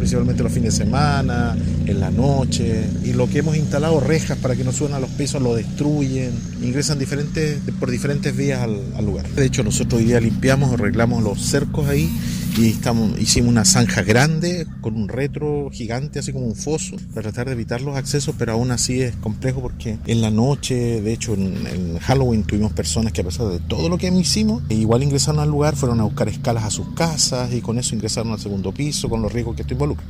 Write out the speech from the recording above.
principalmente los fines de semana, en la noche, y lo que hemos instalado, rejas para que no suban a los pisos, lo destruyen, ingresan por diferentes vías al lugar. De hecho, nosotros hoy día limpiamos, arreglamos los cercos ahí, y hicimos una zanja grande con un retro gigante, así como un foso, para tratar de evitar los accesos, pero aún así es complejo porque en la noche, de hecho en Halloween tuvimos personas que, a pesar de todo lo que hicimos, igual ingresaron al lugar, fueron a buscar escalas a sus casas y con eso ingresaron al segundo piso, con los riesgos que esto involucra.